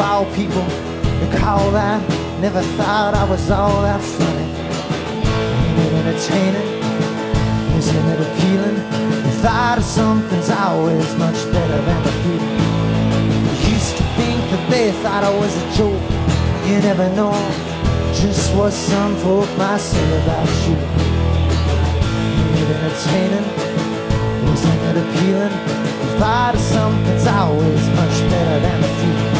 foul people to call that. Never thought I was all that funny. Ain't it entertaining? Isn't it appealing? The thought of something's always much better than the feeling. Used to think that they thought I was a joke. You never know just what some folk might say about you. Ain't it entertaining? Isn't it appealing? The thought of something's always much better than the feeling.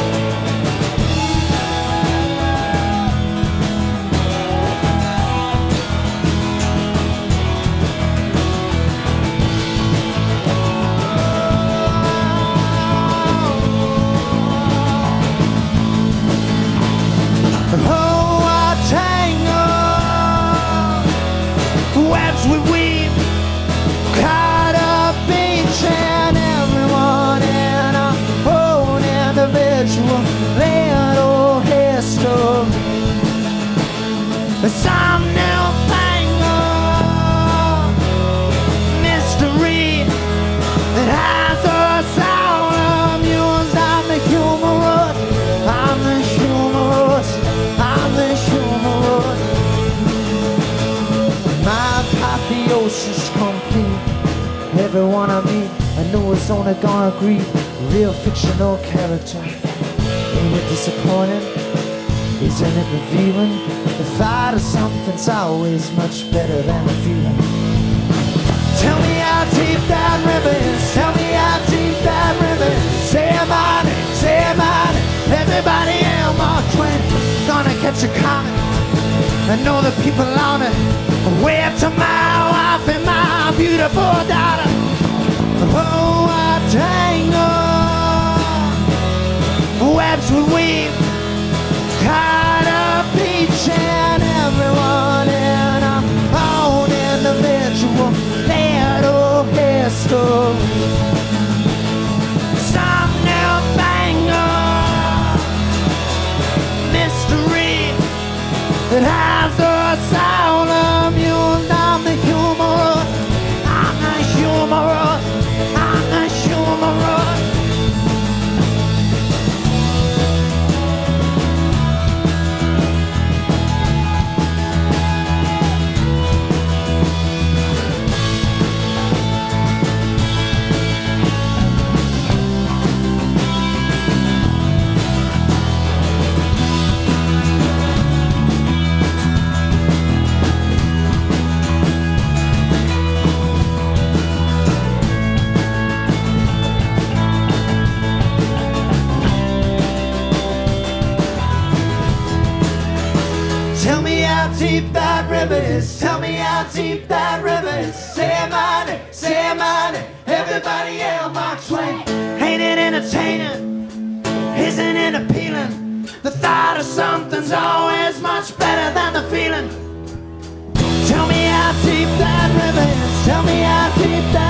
Webs we weave, caught up each and everyone in our own individual little history. Some new fangled mystery that has us all amused. I'm the humorous, I'm the humorous, I'm the humorous. My apotheosis complete. Everyone I meet, I know is only gonna agree. Real fictional character. Ain't it disappointing? Isn't it revealing? The thought of something's always much better than the feeling. Tell me how deep that river is. Tell me how deep that river is. Say my name, say my name. Everybody in Mark Twain gonna catch a comet. I know the people on it. Wave to my wife and my beautiful daughter. Oh, I tangle webs we weave, caught up each and everyone in our own individual little history. Some new fangled mystery that has us all amused. I'm the humorous, I'm the humorous, I'm the humorous. Tell me how deep that river is. Tell me how deep that river is. Say my name, say my name. Everybody else, Mark Twain. Ain't it entertaining? Isn't it appealing? The thought of something's always much better than the feeling. Tell me how deep that river is. Tell me how deep that